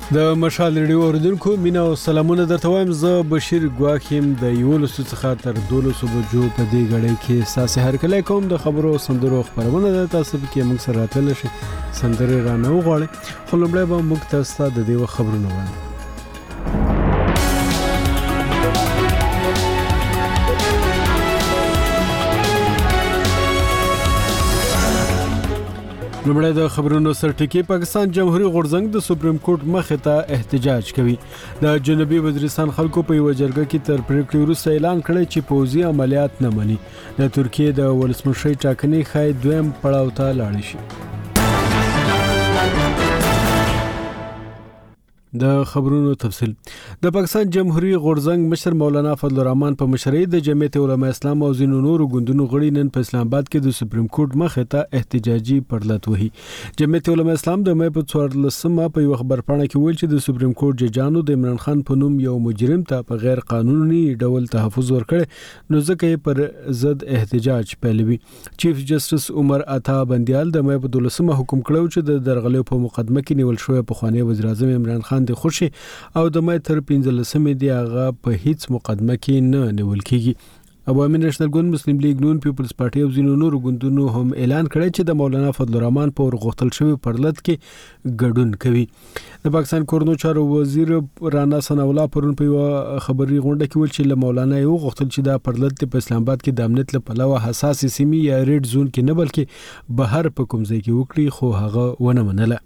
د مشال ریډیو اوریدونکو مینا او سلامونه درته وایم. زه بشیر ګواکیم د 11 څخه تر 12 بجو په دې غړې کې ساسه هر کله کوم د خبرو سندرو خبرونه د تاسو کې موږ سره راتل شي سندري رانه وغواړي. خو لومړی به موږ تاسو ته د دې خبرونه وایو. لومړی د خبرونو سرټکی. پاکستان جمهوریت غورځنګ د سپریم کورټ مخې ته احتجاج کوي. د جنوبي وزیرستان خلکو په یو جرګه کې تر پریکړې وروسته اعلان کړی چې پوځي عملیات نه مني. د ترکیه د ولسمشر ټاکنې خای دویم پړاو ته لاړ شي. د خبرونو تفصیل. د پاکستان جمهوریت غورځنګ مشر مولانا فضل الرحمن په مشرۍ د جمعیت علماء اسلام او ځینو نورو ګوندونو غړي نن په اسلام آباد کې د سپریم کورټ مخې ته احتجاجي پړلت وهي. جمعیت علماء اسلام د مې په 14 په یو خبرپاڼه کې ویل چې د سپریم کورټ ججانو د عمران خان په نوم یو مجرم ته په غیر قانوني ډول تحفظ ورکړي، نو ځکه یې پر ضد احتجاج پیلوي. چیف جسټس عمر عطا بندیال د مې په 12 حکم کړو چې د درغلې په مقدمه کې نیول شوی پخوانی وزیر اعظم عمران خان د خوشي او د مې تر 15 دی هغه په هیڅ مقدمه کې نه نیول کیږي. عوامي نېشنل ګوند، مسلم لیگ نون، پیپلز پارټي او ځینو نورو ګوندونو هم اعلان کړی چې د مولانا فضل الرحمن په ورغوښتل شوی پرلط کې ګډون کوي. د پاکستان کورنو چارو وزیر رانا ثناء الله پرون په خبري غونډه کې ویل چې مولانا یو غوښتل چې د پرلط په اسلام آباد کې د امنیت لپاره حساس سیمې یا ریډ زون کې نه بلکې بهر په کوم ځای کې وکړي، خو هغه ونه منله.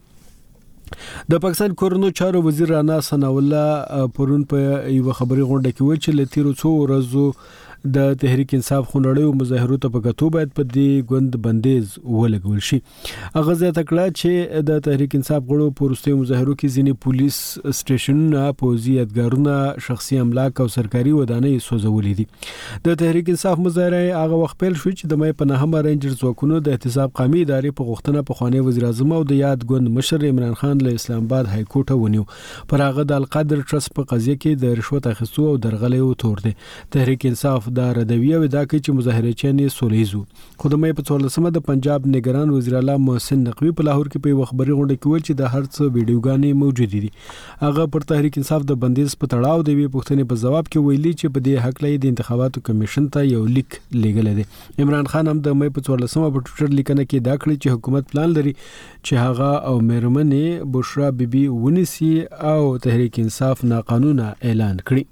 د پاکستان کورنو چارو وزیر رانا ثناء الله پرون په یو خبري غونډه کې ویل چې لتیرو څو ورځو د تحریک انصاف خونړیو مظاهرو ته په کتو باید په دې ګوند بندیز ولګول شي. هغه زیاته کړه چې د تحریک انصاف غړو په وروستیو مظاهرو کې ځینې پولیس سټیشنونه، پوځي یادګارونه، شخصي املاک او سرکاري ودانۍ سوځولې دي. د تحریک انصاف مظاهره هغه وخت پیل شو چې د مې په 9 رینجر ځواکونو د احتساب قومي ادارې په غوښتنه پخوانی وزیر اعظم او د یاد ګوند مشر عمران خان له اسلام آباد های کورټ ونیو. پر هغه د القادر ټرست په قضیه کې د رشوت اخیستو او درغلې تور دي. تحریک انصاف دا ردوی او دا کوي چې مظاهرچیان سولېزو. خو د مې په 14 د پنجاب نگران وزیر اعلی محسن نقوی په لاهور کې په خبري غونډه کې ویل چې د هر څه ویډیوګانې موجود دي. هغه پر تحریک انصاف د بندیز په تړاو د وی پوښتنې په جواب کې ویلي چې په دې حق لې د انتخاباتو کمیشن ته یو لیک لیږل دي. عمران خان هم د مې په 14 په ټوئیټر لیکنه کې دا کړی چې حکومت پلان لري چې هغه او مېرمنې بشرا بیبي ونیسي او تحریک انصاف ناقانونه اعلان کړي.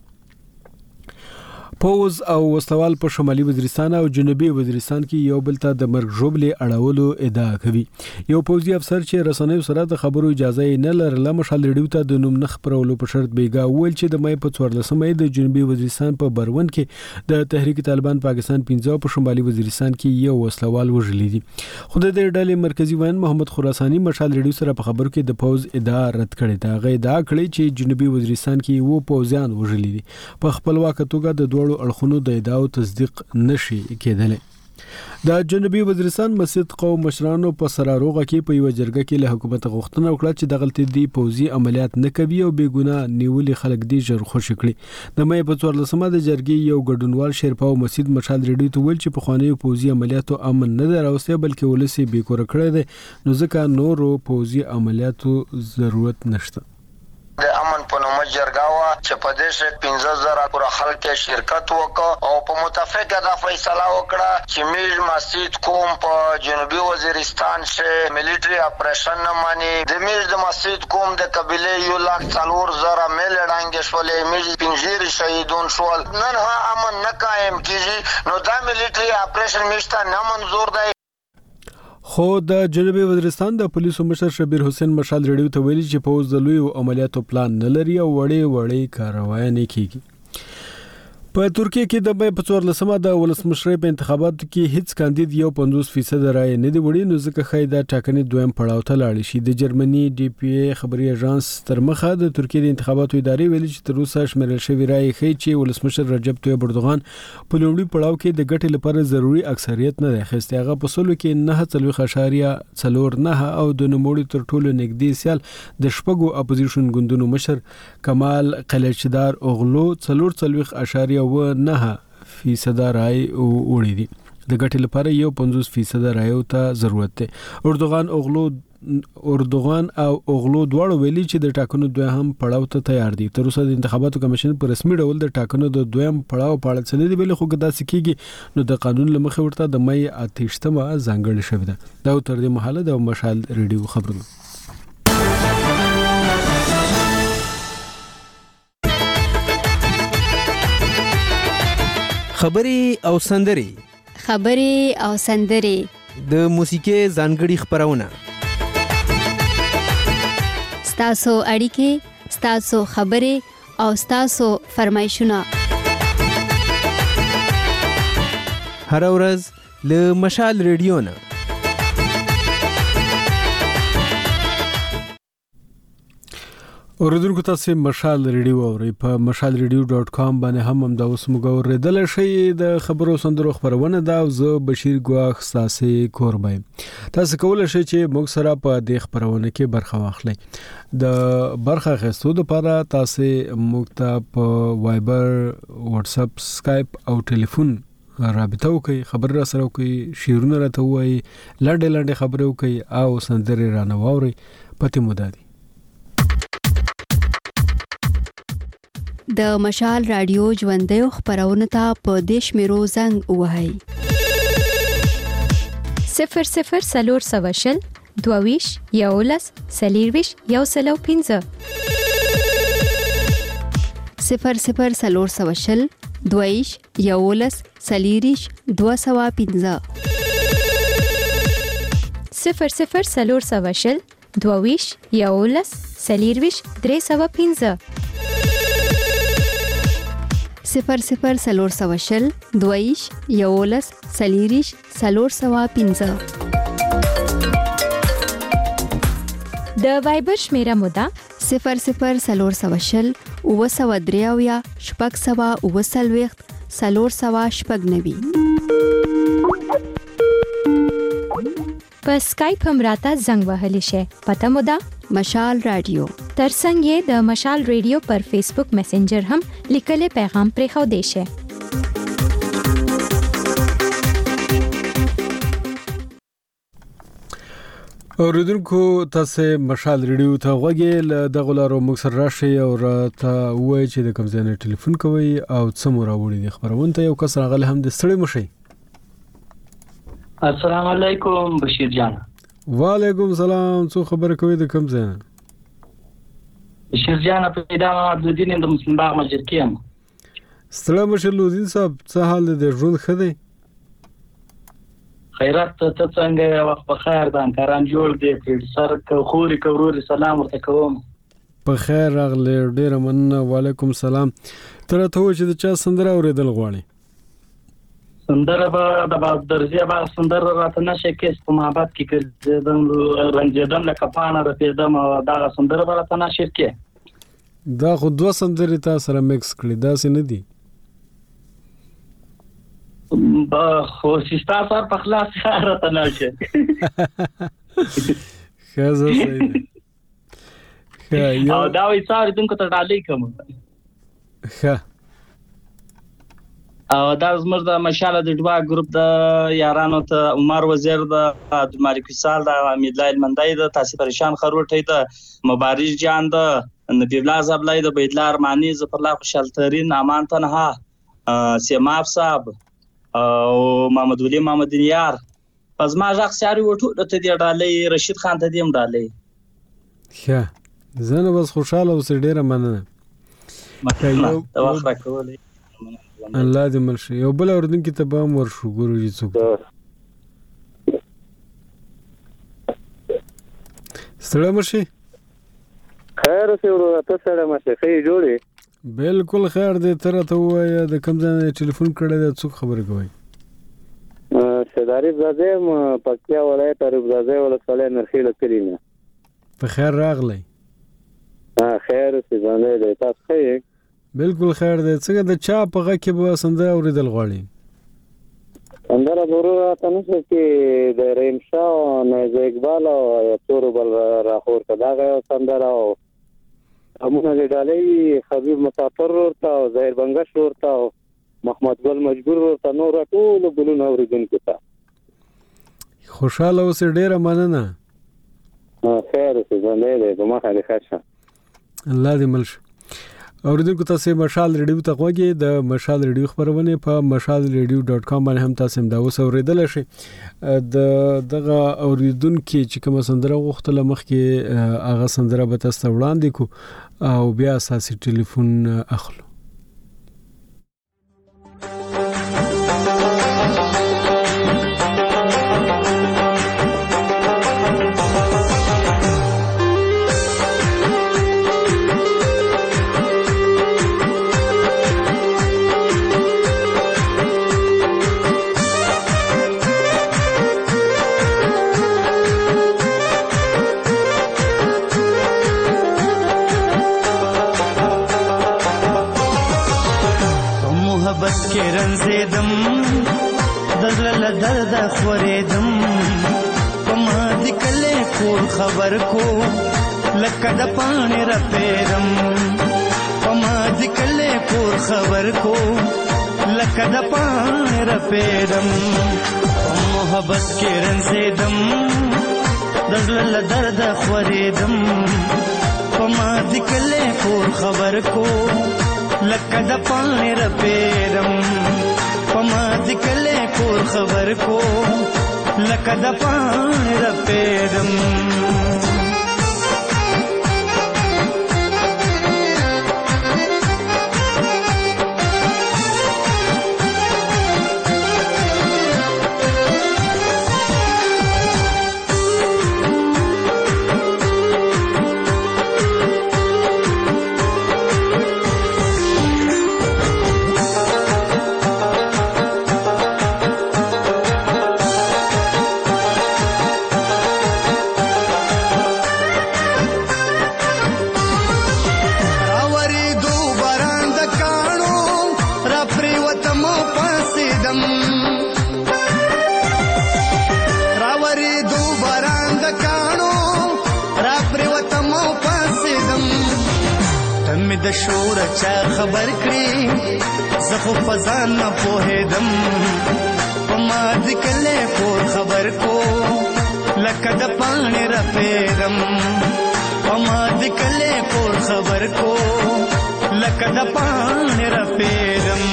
پوز او وسلوال په شمالي وزیرستان او جنوبي وزیرستان کې یو بل ته د مرګ ژوبلې اړولو ادعا کوي. یو پوځي افسر چې رسنیو سره د خبرو اجازه نه لرله مشال ریډیو ته د نوم نخ پرولو په شرط بیګا ویل چې د مې په 14 د جنوبي وزیرستان په برون کې د تحریک طالبان پاکستان 15 په شمالي وزیرستان کې یو وسلوال وژلی دي. خو د دې ډلې مرکزی وین محمد خراسانی مشال ریډیو سره په خبرو کې د پوز ادعا رد کړې ده. هغه ادعا کړې چې جنوبي وزیرستان کې وو پوځیان وژلی دي. په خپلواک توګه د دوړو اړخونو د ادعاو تصدیق نشي کېدلی. د جنوبي وزیرستان مسجد قوم مشرانو په سراروغه کې په یو جرګه کې له حکومت غوښتنه وکړه چې د غلطي دی پوځي عملیات نه کوي او بېګناه نیولي خلک دی ژر خوشي کړي. د مې په 14 د جرګې یو ګډونوال شیرپاو مسجد مشال ریډیو ته ویل چې په خواني پوځي عملیاتو امن نه دراوسته بلکې ولسی بیکور کړی دی، نو ځکه نورو پوځي عملیاتو ضرورت نشته. د امن په نوم جرګاوه چې په دې شک 15000 پر خلک شرکت وکړ او په متفقه د فیصله وکړه چې میج مسجد کوم په جنوبي وزیرستان شه ملټری اپریشن نه مانی د میج د مسجد کوم د قبيله 1,04,000 مل ډنګ شولې میج پنځیر شهیدون شول. نن ها امن نه قائم کیږي، نو دا ملټری اپریشن میشته نه منظور دی. خو د جنوبي وزیرستان د پولیسو مشر شبیر حسین مشال ریډیو ته ویلي چې پوز د لوی عملیاتو پلان نه لري او وړې کاروایي نه کیږي. په ترکیه کې د مې په 14 د ولسمشر په انتخاباتو کې هیڅ کاندید یو 50% رائے نه دی وړي، نو ځکه خایدا ټاکنې دویم پړاو ته لاړ شي. د جرمني ډي پی ای خبري اژانس تر مخه د ترکیه د انتخاباتو ادارې ویلي چې تر اوسه شمیرل شوی رائے ښیي چې ولسمشر رجب طیب اردوغان په لومړي پړاو کې د ګټې لپاره ضروري اکثریت نه اخیستی. هغه په سلو کې 9.4 او د نوموړي تر ټولو نږدې سیال د شپږو اپوزیشن ګوندونو مشر کمال قلیچدار اوغلو 4.9% رائے وړي دي. د ګټې لپاره یو 50% رائے ته ضرورت دی. اردوغان اوغلو اردوغان او اوغلو دواړو ویلي چې د ټاکنو دویم پړاو ته تیار دي. تر اوسه د انتخاباتو کمیشن په رسمي ډول د ټاکنو د دویم پړاو په اړه څه نه دی ویلي، خو دا سکیږي نو د قانون لمخې ورته د مې 28مه ځانګړې شوې ده. دا تر دې مهاله د مشال ریډیو خبرونه. خبري او سندري د موسیقي ځانګړي خبرونه، ستاسو اړیکې، ستاسو خبرې او ستاسو فرمایشونه هر ورځ له مشال ریډیو نه. اوریدونکو تاسو مشال ریډیو اورئ په mashalradio.com باندې هم دا اوس موږ اوریدل شي. د خبرو سندرو خبرونه دا زه بشیر ګواخ ساسي کوربای. تاسو کولای شئ چې موږ سره په دې خبرونه کې برخه واخلئ. د برخه غوښتو لپاره تاسو موږ ته په وایبر، واتس اپ، سکایپ او ټلیفون رابطه وکړئ، خبر را سره وکړئ، شیرونه راته وایي، لاندې خبرې وکړئ او سندرې رانه واورئ. پته مو ده د مشال رادیو ژوندۍ خبرونه ته په دیش میرو زنګ وهاي 00 22 یولس سلیرویش یو سلو 15 00 22 یولس سلیریش 215 00 22 یولس سلیرویش 315 00 22 یولس سلیریش 315. د وایبر شمیره مودا 00 اوسودریاویا شپږ سوا اوسلويخت 390. په سکایپ هم راته زنګ وهلی شي. پته مودا مشال رادیو. ترڅنګ یې د مشال ریډیو پر فیسبوک میسنجر هم لیکلي پیغام پرې خو دی شي. اوریدونکو تاسو مشال ریډیو ته غوږی له دغه لارو موږ سره راشي او راته وایي چې د کوم ځای نه ټلیفون کوي او څه مو راوړي دي خبرونه. یو کس راغلی هم د ستړي مشي. السلام علیکم بشیر جان. وعلیکم السلام. څو خبره کوي د کوم ځای نه؟ بشیر جان پیدا عبدالدین د مسلم باغ مسجد کې یم. ستړي مشي لودین صاحب، څه حال دی؟ ژوند ښه دی؟ خیرات ته څنګه وخت په خیر ده؟ کاران جوړ دی؟ سر خوري کوروري سلام ورته کوم. په خیر راغلی، ډیره مننه. وعلیکم السلام. تر ته و چې د چا سندره اوریدل غواړي؟ سندره به د درځي به سندره راته نشه کیس په محبت کې کړم رنجیدم لکه پانه رپیدم دا سندره به راته نشه کې. دا خو دوه سندرې تا سره مکس کړي، دا څه نه دي؟ خو سستا سر په خلاص راته نشه. خزه صحیح ده. او دا وی ساري دونکو ته ډالۍ کوم. ښه. او دا زموږ د مشاله د ډوا ګروپ د یارانو ته عمر وزیر د مالک وصال د امید لایل مندای د تاسو پریشان خروټی د مبارز جان د نبی الله زبلای د بیدلا ارمانی ز پر لا خوشال ترین امان تنها سیماف صاحب او محمد ولی محمد یار پزما ځخ ساري وټو د ته دی ډالۍ رشید خان ته دیم ډالۍ. ښه زنه بس خوشاله اوسې، ډیره مننه. دا وخت راکولې الله دې مرشي. یو بل اوردونکو ته به هم ورشو ګورو چې څوک. ستړی مشي؟ خیر اوسې ورو ته ستړی مشي. ښه یې جوړې؟ بالکل خیر دی. ته راته ووایه د کوم ځای نه ټلیفون کړی دی، څوک خبرې کوي؟ شهداري زاده یم، پکتیا ولایت عارف زاده ولسوالۍ نرخیله کلي نه. په خیر راغلی. خیر اوسې ژوندی دی. تاسو ښه یې؟ بالکل خیر دی. څنګه د چا په غږ کې به سندره اورېدل غواړي؟ سندره به ورو راته نشته چې د رحیم شاه او نیزه اقبال او تورو بل راخور ته دغه یو سندره او همونه د ډالۍ حبیب مسافر ورته او ظاهر بنګش ورته او محمد ګل مجبور ورته نور ټول بلونه اوریدونکو ته. خوشاله اوسې، ډیره مننه. خیر اوسې ژوندی دی په مخه دې ښه شه. الله دې مل شه. اوریدونکو تاسو مشال ریډیو ته غوږی د مشال ریډیو خبرونه په mashalradio.com باندې هم تاسو دا اوس اوریدل شي. دغه اوریدونکو چې کوم سندره غوښتل مخکې هغه سندره به تاسو وړاندې کو او بیا اساسي ټلیفون اخلو. رنزیدم دزل درد خوریدم پما دکلے کور خبر کو لکه د پانی رپیدم پما دکلے کور خبر کو لکه د پانی رپیدم محبت کې رنزیدم دزل درد خوریدم پما دکلے کور خبر کو لکه د پانی رپیدم پما دکلے کور خبر کو لکه د پانی رپیدم د شور چا خبر کړی زخو فزان نه پوهیدم پما دکلے کور خبر کو لکه د پانی رپیدم پما دکلے کور خبر کو لکه د پانی رپیدم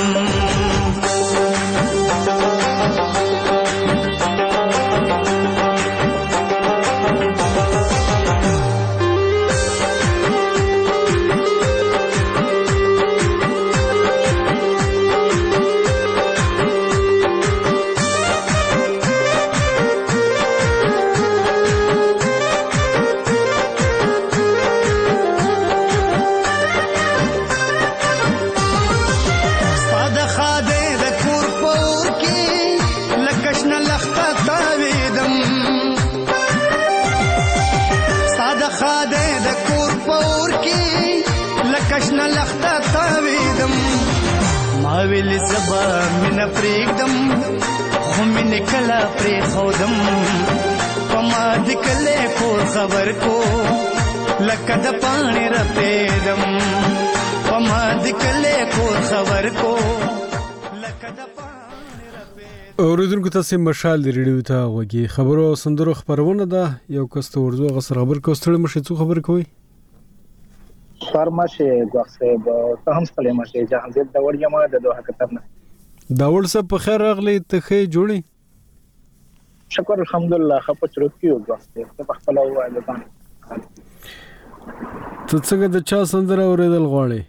ویل زبا من پریږدم خو من کلا پری خودم پما دکلے کور خبر کو لکه د پانی رپیدم پما دکلے کور خبر کو لکه د پانی رپیدم. اوریدونکو تاسو مشال ریډیو ته غوږی خبرو سندرو خبرونه ده یو کس ته ورزو غسر خبر کوستړ مشه څو خبر کوي فرماشه غوښه ته هم ستړي مشه جهانزید د وړ یما د دوه کتابنه داول سب په خیر راغلی ته خې جوړي شکر الحمدلله خپل چرکیو غوښه په خپل وایي ته څنګه د چا سندره اوریدل غواړي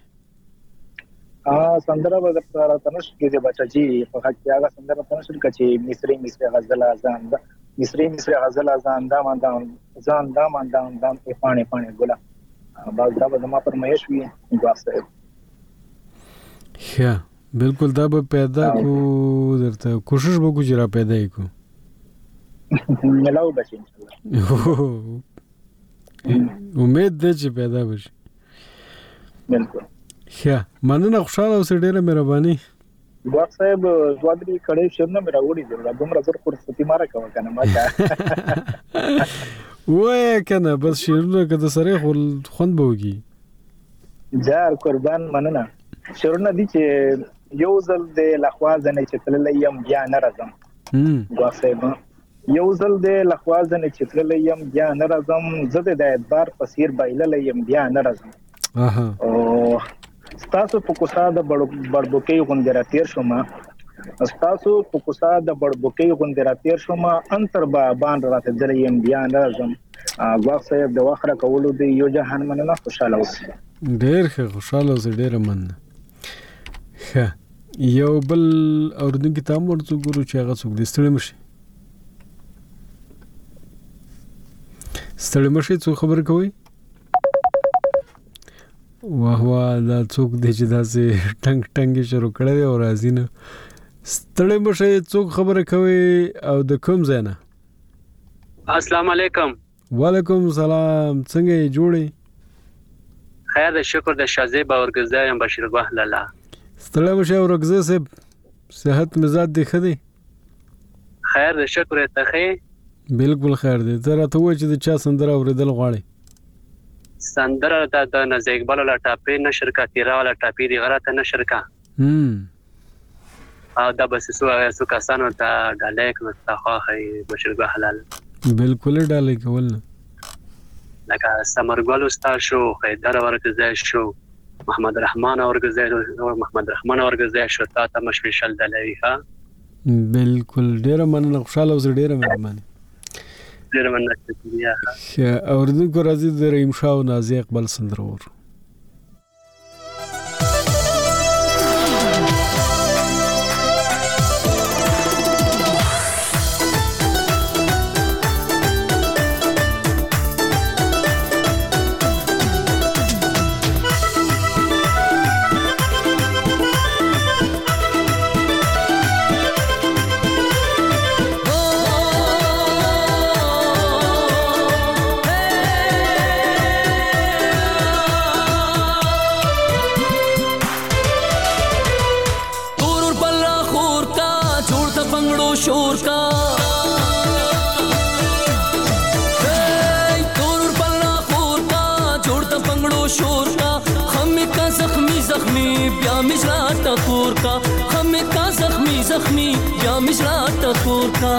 سندره به تر تنش کې د بچی په حق کې هغه سندره تنش کې مصری غزل ازان مصری غزل ازان دا ماندان پانی ګلا باز دا به ما پر مېش وی غوښه ښه بالکل دا به پیدا کو درته کوشش وکړو چې را پیدا کو ملاو بچی ان شاء الله امید دې چې پیدا وشي بالکل ښه مننه خوشاله اوسې ډېره مهرباني ګوښ صاحب دوادري کړي شنه مې راوړي دي دومره زر فرصتي ماره کوم کنه ما وای کنه بس شیرونه کده سره خوند بوږي جار قربان مننه شیرونه دي چې یو ځل د لخوا ځنه چې تللې يم بیا نه راځم ګوښ صاحب یو ځل د لخوازن چترل یم بیا نه راځم زه د اعتبار پسیر بایلل یم بیا نه راځم او ستاسو په کوڅه د بړبوکي غوندره تیر شوم ستاسو په کوڅه د بړبوکي غوندره تیر شوم انتر بان راته در یم بیا نه راځم واخ صاحب د واخره کولو دی یو جهان مننه خوشاله اوسئ ډېر ښه خوشاله اوسئ ډېره مننه ښه یو بل اوریدونکي ته هم ورڅو ګورو چې هغه څوک دی ستړي مشي ستړي مشي څو خبر کوي واه واه دا څوک دی چې داسې ټنګ ټنګ شروع کړی دی او راځي نه ستړي مشي څوک خبره کوي او د کوم ځای نه السلام علیکم وعلیکم السلام څنګه یې جوړې خیر د شکر د شازیب اورګزده یم بشیر الله لاله ستړي مشي اورګزده صاحب صحت مزاج دی ښه دی خیر د شکر ته ښه بالکل خیر دی زه راته وای چې د چا سندره اوریدل غواړي سندره د نزدې اقبال ولا ټاپې نشر کا تیرا ولا ټاپې دی غراته نشر کا او دا بس سو کسانو ته ډالې کوم ته خو بشیر الله حلال بالکل ډالې کول نه لکه سمرګل استاد شو حیدر ورګزای شو محمد رحمان ورګزای شو تا ته مشوشل دلوي ها بالکل ډیره مننه خوشاله اوسئ ډیره مهرباني ډیره مننه شکریہ اوریدونکو راځي د رحیم شاه او نازي اقبال سندره ور शोर का तोर पल्ला खोर का जोड़ता पंगड़ो शोर का हमें का जख्मी जख्मी ब्या मिजरा टकोर का हमें का जख्मी जख्मी ब्या मिजरा टकोर का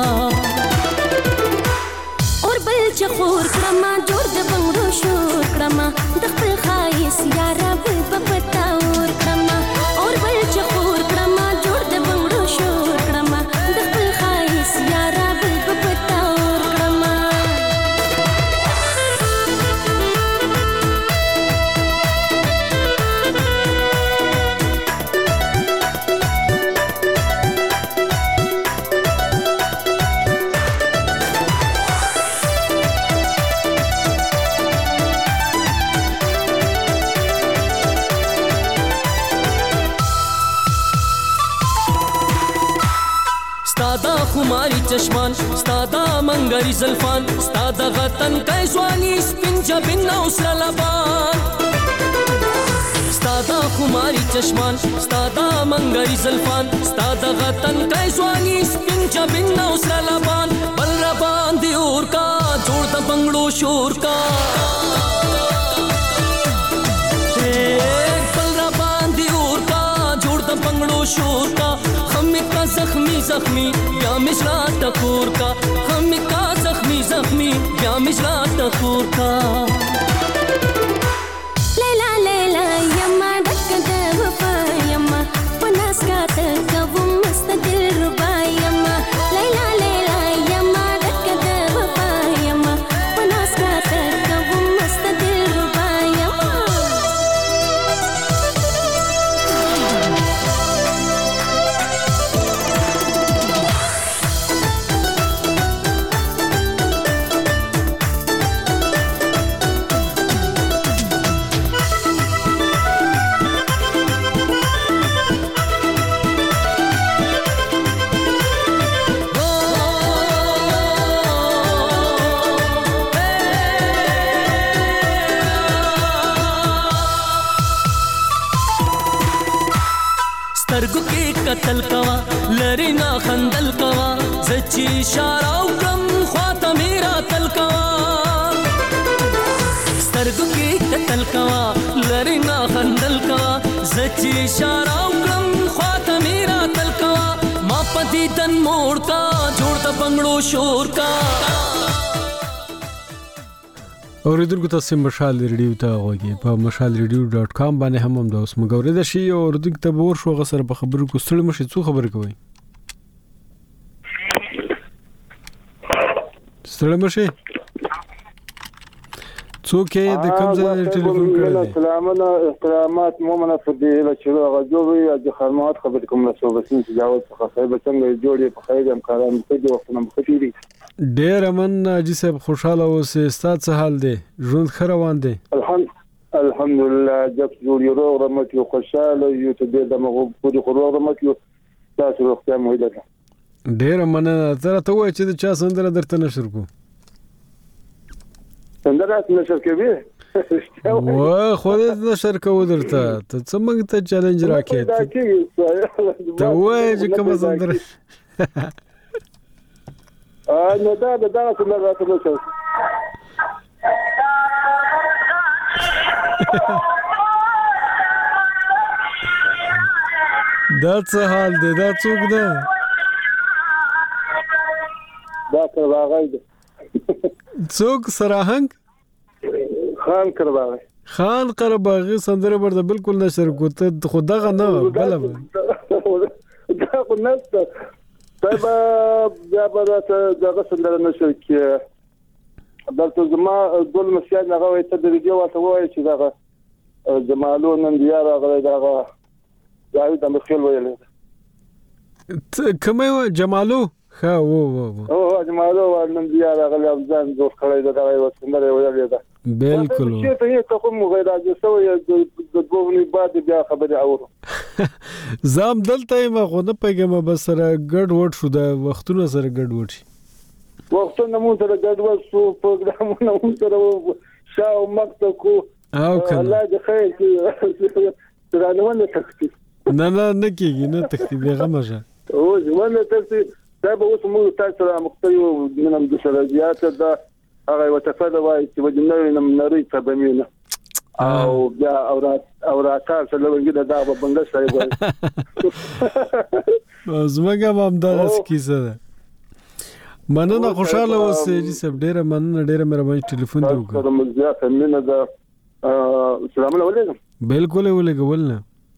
और बल चखोर क्रमा जोड़ द पंगड़ो शोर क्रमा दखल खाइस यारा बल बपटा और क्रमा और बल चखोर क्रमा जोड़ द पंगड़ो शोर क्रमा यारा बल बपटा और क्रमा स्तादा खुमारी चश्मान स्तादा मंगरी जल्फान स्तादा गतन कई ज़वानी स्पिन जबिन उसरा लबान स्तादा खुमारी चश्मान स्तादा मंगरी जल्फान स्तादा गतन कई ज़वानी स्पिन जबिन उसरा लबान बल रबान दियोर का जोड़ द बंगड़ो शोर का बल रबान दियोर का जोड़ द बंगड़ो शोर का हमें का जख्मी जख्मी या मिजरा टकोर का हमें का जख्मी जख्मी या मिजरा टकोर का लैला लैला यम्मा डक द वफा यम्मा पनास का तक वो मस्त दिल रुबा यम्मा लैला लैला यम्मा डक द वफा यम्मा पनास का तक वो मस्त दिल रुबा यम्मा سترګو کې قتل کوا لری نا خندل کوا زچی اشاره وکم خواته میرا تل کوا سترګو کې قتل کوا لری نا خندل کوا زچی اشاره وکم خواته میرا تل کوا ما پتی تن موړ کا جوړ د بنگړو شور کا. اوریدونکو تاسو مشال ریډیو ته غوږی په mashalradio.com باندې هم د اوس مګورې د شي او اوریدونکو ته ور شو غسر په خبرو کو ستړي مشي څو خبر کوي ستړي مشي څوک د کوم ځای ټلیفون کړی سلامونه احترامات مومنه فضیله چې راغجوي د خدمات خبر کوم رسول بسین تجاوز څخه څنګه جوړې په خیر امکانات په دې وخت نه مخکې ډیر امن اجي صاحب خوشاله اوسه ستاسو څه حال دی ژوند ښه روان دی الحمدلله جب جوړ یو رحمت یو خوشاله یو ته د مغو په خورو رحمت یو تاسو روغتیا مو ده ډیر مننه تر ته وای چې چا سندره درته نشر کو سندره نشر کوي و خو دې نشر کو درته ته څنګه ته چیلنج راکې ته وای چې کوم سندره نو دا څنګه راته وشو دا څه حال دی دا څوک ده دا کرواغی ده څوک سراهنګ خان کرواغی خان کرواغی سندره برده بالکل نشر کوته خدا غنه بل دا خو نست طيب بیا به دغه سندره نشر کې دلته زما ډول مسیاد هغه وایي ته د ویډیو واته وایي چې دغه جمالو نن بیا راغلی دغه جاوید امرخیل ویلی کومه جمالو ښه او جمالو نن بیا راغلی ځان جوړ کړی دغه سندره ویلې ده بالکل چې ته کوم غیر راځي سوې د دوه بعد بیا خبرې اورو زام دلته ما خو نه پیګم بس سره ګډ وډ شو د وختونو سره ګډ وډ شي وختونه مو سره ګډ وډ شو پروګرامونه مو سره شاو مکتب کو الله دې خیر کړي ترانونه تختی نه کیږي نه تختی به غمجه او ځوانه تختی دا به اوس موږ تاسو سره مختلف منم د شرایط دا هغه وتفاده وای چې وجنوي نمنري تبمینه او بیا اوراتار سره لږه دا به بنګ شای وای زمګه هم دا کیسه ده مننه خوشاله اوسې چې سب ډیره مننه ډیره مهرباني ټلیفون دی وکړه مزه فهمنه دا السلام علیکم بالکل ولګولنه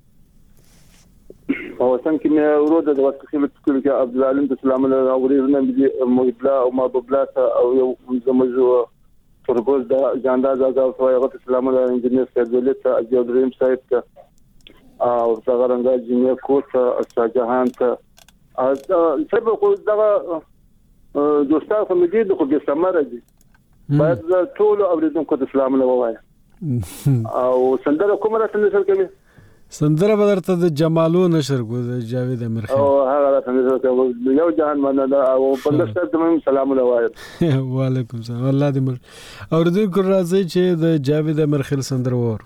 او څنګه مې ورود د وخت کې چې عبد العلیم السلام علیکم اورېدنه دې موبلا او ما ببلا او یو زموږ ترګوز دا جانداز او هغه السلام علیکم انجنیر سیدولت اجو دریم صاحب ته او څنګه رنګ انجنیر کوټ شاهجهان ته سبب خو دا دوستانو په دې د خو به سمره دي باید ټول اوریدونکو ته السلام علیکم وایي او سندره کومه راته نشر کوي سندره بدرته د جمالو نشر کو د جاوید امیر خان او هغه راته نشر کوي یو جهان مننه او بندسته تمام سلام علیکم وعلیکم السلام الله دې مر اوریدونکو راځي چې د جاوید امیر خان سندره ور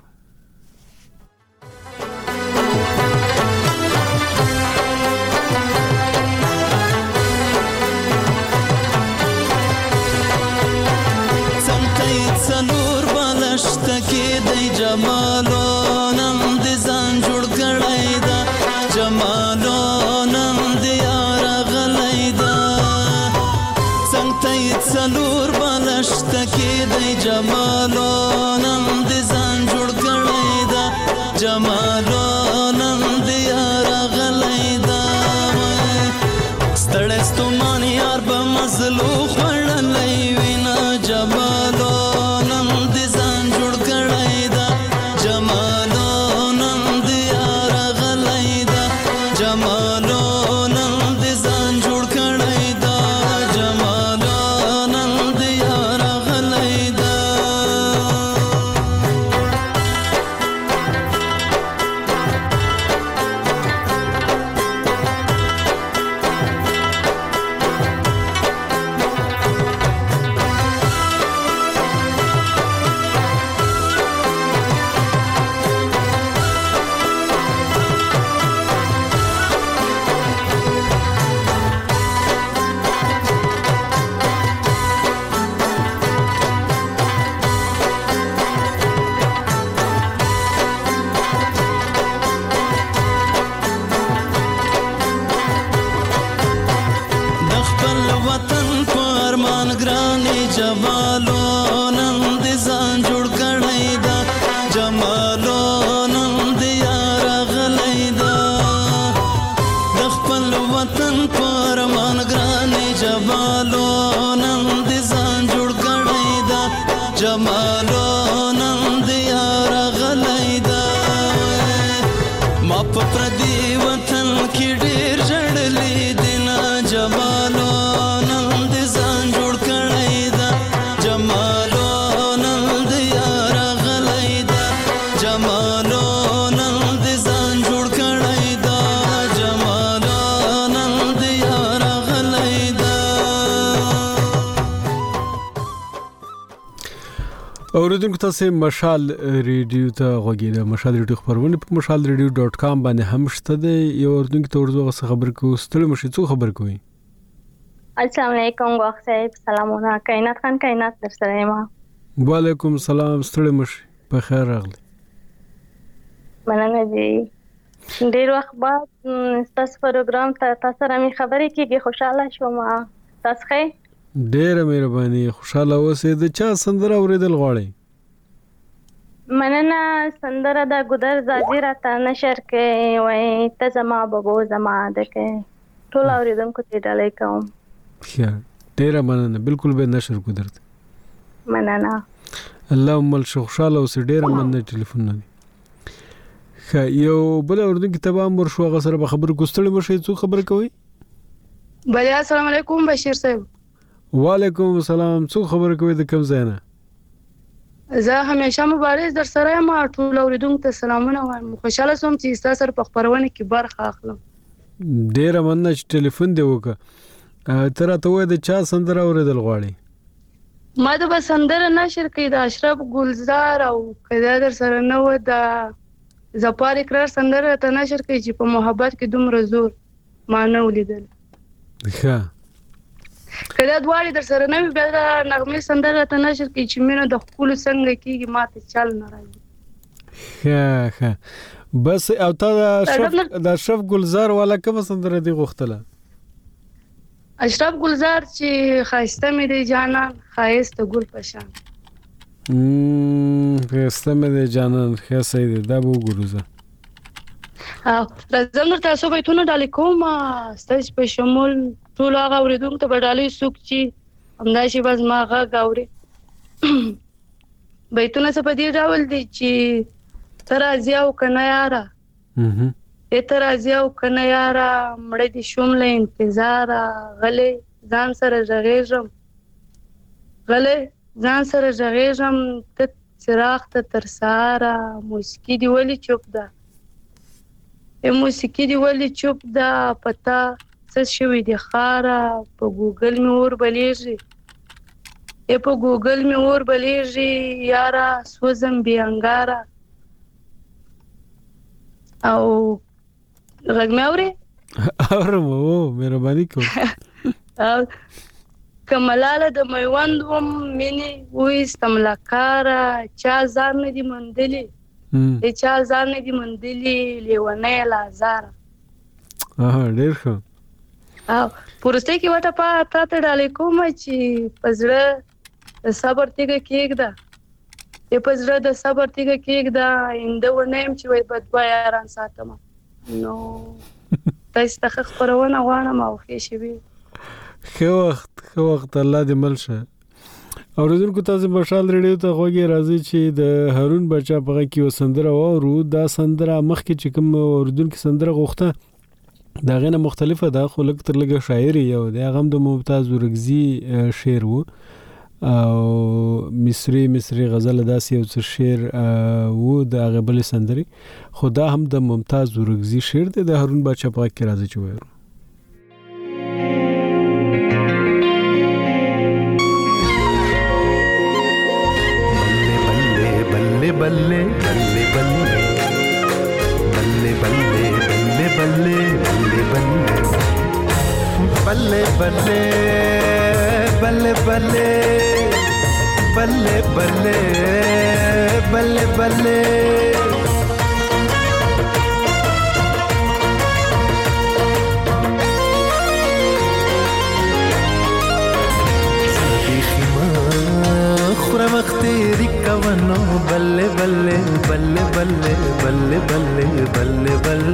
جمالو نم دې ځان جوړ کړی دا جمالو نم دې یار غلی دا څنګه ته څلور بالشت کې دی جمالو نم دې ځان جوړ کړی دا جمالو نم دې یار غلی دا ستړی ستومان یار به مزلو خړلې وینا جمالو نم دې ځان جوړ کړی دا جمالو نم دې یار غلی دا جمالو نم دې ځان جوړ کړی دا جمالو نم دې یار غلی دا جمالو نن د ځان جوړ کړی دا جمالو نن د یار غلی دا د خپل وطن پر مان ګران جمالو نن د ځان جوړ کړی دا جمالو نن د یار غلی دا ما په پردي وطن کې ډېر ژړلې دینا جمالو نن د ځان جوړ کړی دا جمالو نن د یار غلی دا جمالو نن د ځان جوړ کړی دا جمالو نن د یار غلی دا اوریدونکو تاسو مشال ریډیو ته غوږی د مشال ریډیو خبرونه په mashalradio.com باندې هم شته دی یو اوریدونکو ته ورځو خبر کو ستړي مشي څو خبر کوي السلام علیکم غوښ صاحب سلامونه کائنات خان کائنات در سره ما وعلیکم السلام ستړي مشي په خیر راغلی مننه جی ډیر وخت بعد تاسو پروګرام ته تاسو سره می خبرې کیږي خوشاله شوم تاسو ښه ډیره مهرباني خوشاله اوسئ د چا سندره اوریدل غواړئ مننه سندره د ګودر زاجی را ته نشر کې وای ته زما بابو زما د کې ټول اوریدونکو ته ډالۍ کوم ښه ډیره مننه بالکل به نشر قدرت مننه اللهم خوشاله اوسئ ډیره مننه ټلیفون نه ښه یو بل اوریدونکو ته به امر شو غسر به خبر کوستړي مشي څو خبر کوي بلیا السلام علیکم بشیر صاحب وعلیکم السلام څو خبر کوي د کوم ځای نه زه همیشه مبارز در سره یم ټول اوریدونکو ته سلامونه وایم خوشاله سوم چې تاسو سره په خبرونه کې برخه اخلم ډیره مننه چې ټلیفون دی وکړه تر ته وای د چا سندره اوریدل غواړي ما د سندره نشر کې د اشرف ګلزار او کدا در سره نو د زپار اقرار سندره ته نشر کې چې په محبت کې دومره زور ما نه ولیدل ښه کله دواړي در سره نه بیا د نغمې سندره ته نشر کې چې مینه د خپل څنګه کیږي ماته چل نه راځي ښه بس او تا د اشرف گلزار والا کوم سندره دی غوښتله اشرف گلزار چې خاسته مې دی جانان خایست ګل پشان خاسته مې دی جانان خاصه دی دا به وګورځه او راځم تاسو به تونه ډالې کوم ستاسو په شمول ټول هغه اوریدونکو ته به ډالې سوق چې همداشي بس ما غا غاوري بیتونه څه په دې ډول دي چې تر ازیا او کنه یارا تر ازیا او کنه یارا مړ دي شومله انتظار غلې ځان سره ژغېږم غلې ځان سره ژغېږم ته چراغ ته تر سارا موسیقي دی ولی چوپ ده موسیقي دی ولی چوپ ده پتا څه شوی دی خارا په ګوګل می اور بلیږي په ګوګل می اور بلیږي یارا سوزم بی انګارا او غږ مې اوري اورم او مهرباني کوم کملاله د میوند وم مینی وېستم لکارا چا ځان نه دی مندلي چا ځان نه دی مندلي لیونه لازار ډېر ښه او پرسته کې وټه پا تا ته ډالې کوم چې پزړه صبر تیګه کېږده پزړه د صبر تیګه کېږده انده ونیم چې وای بدوا یاران ساتم نو تاسو ته خبرونه غواړم او ښه شي خو وخت الله دې ملشه اوریدونکو تاسو مشال ریډیو ته غوږی راځي چې د هارون بچا په کې وسندره وورو دا سندره مخکې چې کوم اوریدونکو سندره غوښته دا غنه مختلفه ده خو لکه تر لګه شاعري یو د غم د ممتاز ورغزي شعر وو او مصری غزل داسې یو څه شعر وو د غبل سندري خدا هم د ممتاز ورغزي شعر د هارون بچا په کې راځي چې وایو बल्ले बल्ले बल्ले बल्ले बल्ले बल्ले बल्ले बल्ले बल्ले बल्ले बल्ले बल्ले बल्ले बल्ले बल्ले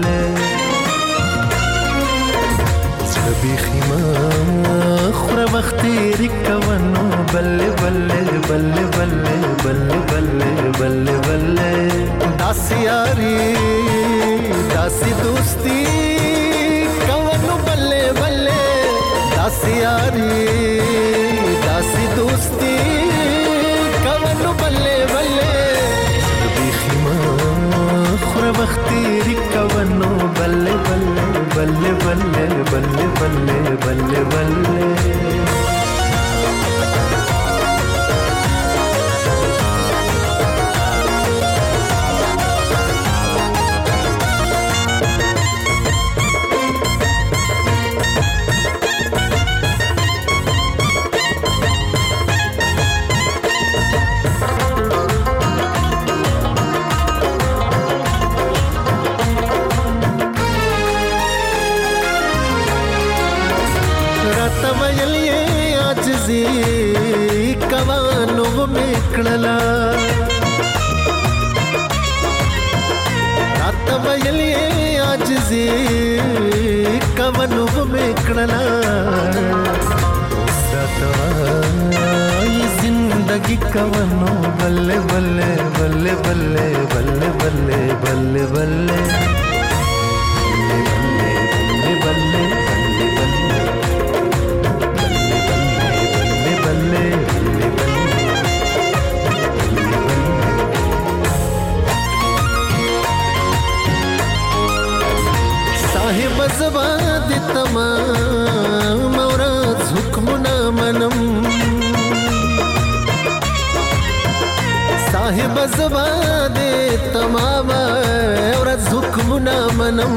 بلې بیخی ما خوره وخت تیری کوانو بلې بلې بلې بلې بلې بلې بلې بلې داسې یاري داسې دوستی کوانو بلې بلې داسې یاري داسې دوستی کوانو بلې بلې بیخی ما خوره وخت تیری کوانو بلې بلې بلې بلې بلې بلې بلې بلې کوانو میکړلا رات ویلې عاجزي کوانو میکړلا ساتوي زندگی کوانو بلې بلې بلې بلې بلې بلې بلې بلې زباد تمام اورات حکمنا منم صاحب زباد تمام اورات حکمنا منم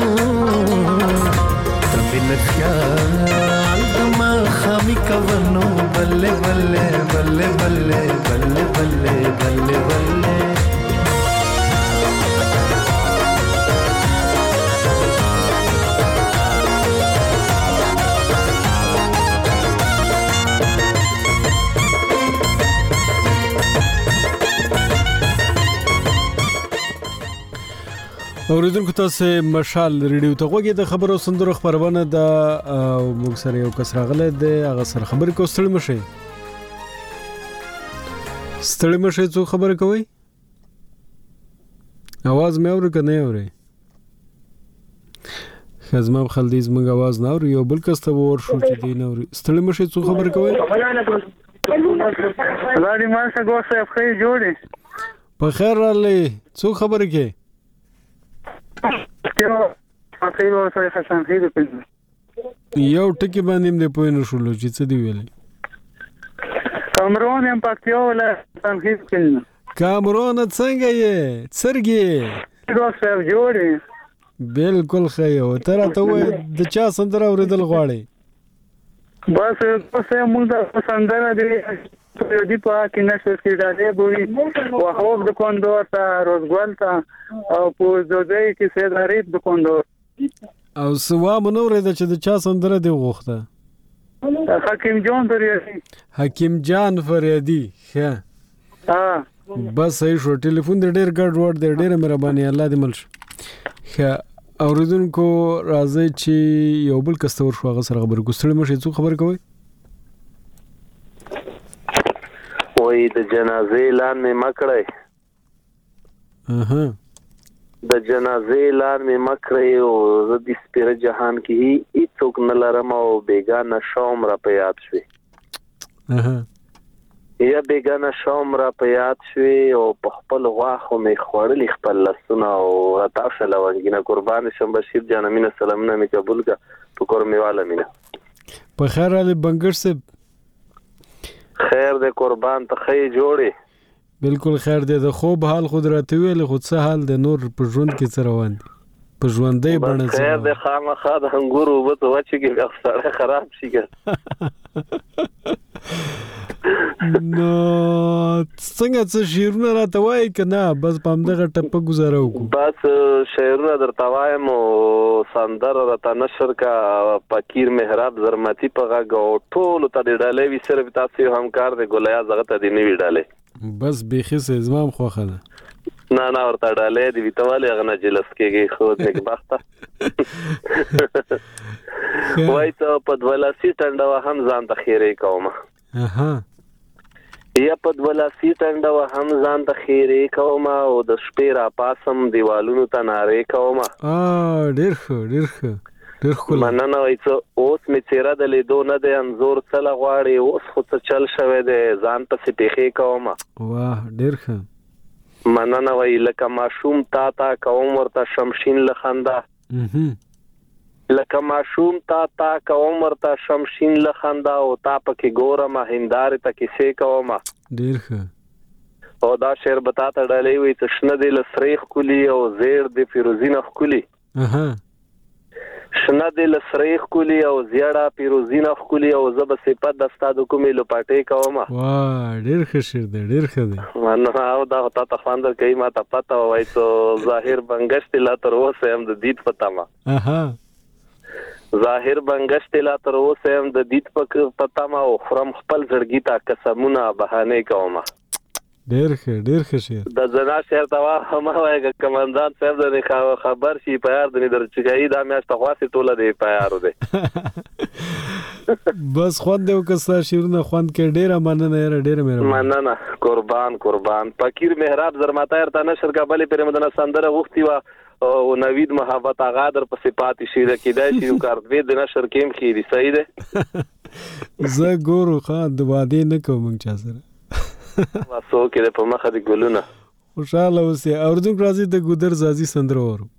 تبل خیال دما خامی کوانو بلے بلے بلے بلے بلے بلے بلے بلے اوریدونکو تاسو مشال ریډیو ته غوږی د خبرو سندرو خبرونه د موږ سره یو کس راغله د هغه سره خبرې کو ستړي مشه څو خبرې کوي आवाज مې اوري کنه اوري خزمه خلدیز موږ आवाज نه اوري یو بل کس ته ور شو چې دی نه اوري ستړي مشه څو خبرې کوي غاړي ما څنګه وسه خې جوړي په خیر رالې څو خبرې کې یو ټکی باندې دې پوه نه شول چې څه دی ویلې کامرون هم پاتیو ولا تنخیص کړل کامرون څنګه یې سرګي روسه جوړي بالکل خیو تر ته و د چا سندره اوریدل غواړي بس څه موږ د سندره دی دی په کې نشو کې راځي بوري او هوب د کوندور ته روزګل ته او په زوځي کې سید غریب د کوندور او سوا منور د چې د چا سندره دی غوښته حکیم جان فریادي حکیم جان فریادي ښه بس صحیح شو ټلیفون د ډیر ګډ وډ د ډیر مهرباني الله دې ملش ښه اوریدونکو راځي چې یو بل کستور شو هغه سره خبر ګستړي مشه څو خبر کوي وای د جنازې اعلان مې مکړی د جنازې اعلان مې مکړی او زه د سپیره جهان کې هیڅوک نه لرم او بیګانه شوم را په یاد شوې یا بیګانه شوم را په یاد شوې او په خپل غواخو مې خوړلې خپل لاسونه او تاسو لونګینه قربان شم بشیر جان امینه سلامونه مې قبول کا په کور مې والا مینه په خیر علي بنګر صاحب خیر دې قربان ته خې جوړي بالکل خیر دې د خوب حال خود راته ویل خود څه حال د نور په ژوند کې څه روان دي په ژوندې بڼه خیر دې خامخا د انګورو وبته وچ کې اخساره خراب شي نو څنګه څه شیرونه راته وای کنه بس پام دغه ټپه گزارو کو بس شیرونه درته وایم او سندر راته نشر کا فقیر محراب زرمتی په غو ټول ته ډالې وی صرف تاسو همکار دې ګولیا زغه ته دی نیوی ډالې بس بیخي سه زمام خوخه ده نه ورته ډالې دی ویتواله غنه جلس کېږي خو دې بخته وای ته په دولاسي ټنډه هم ځان ته خیره کوم یا په دولاسي ټنډه هم ځان ته خیره کوم او د شپې را پاسم دیوالونو ته ناره کوم ډېر ښه مننه وای ته اوس می چیرې د لیدو نه د انزور څل غواړي اوس خو څه چل شوه د ځان ته سپېخې کوم واه ډېر ښه مننه وای لکه ماشوم تا کوم ورته شمشین لخنده لکه ماشوم تا کوم ورته شمشین لخنده او تا پکې ګورم هندار ته کیسې کوم ډېر ښه او دا شعر بتا ته ډالې وي تشنه د لسریخ کلی او زیر د فیروزینه کلی شنه د لسریخ کلی او زیړه فیروزینه کلی او زب صفات د استاد کومې لپټې کوم واه ډېر ښه شعر دی ډېر ښه دی مننه او دا ته خواندر کوي ما ته پته وای ته ظاهر بنگشت لا تر اوسه هم د دید پتا ما ظاهر بنگشت لا تر اوسه هم د دید پتا ما او خرم خپل زړګی ته قسمونه بهانه کوم ډېر ښه شعر د زنا شعر ته هم وایي کمانډان صاحب د خبر شي پیار د درچګي دا میاشت خاصه ټوله دی پیار دی بس خوان دی وکړه شعرونه خوان کې ډېر مننه ډېر مننه قربان فقیر محراب زرماتا ارته نشر کابل پر مدنه سندره غوښتي وا او نوید محبت آغا در په صفات شیره کیدای شي کارتوی د نشر کېم خېری صحیح ده زه ګورو خان د واده نه کوم چا سره واسو کې په مخه د ګلونه خوشاله اوسې اردو راځي د ګودر زازي سندره ورو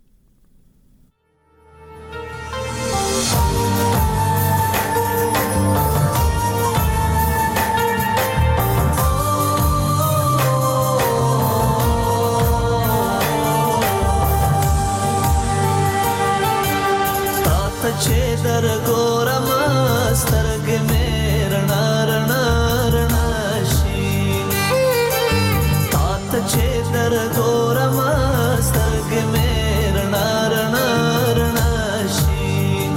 چې در ګورم سترګې مې رڼا رڼا رڼا شي تاته چې در ګورم سترګې مې رڼا رڼا رڼا شي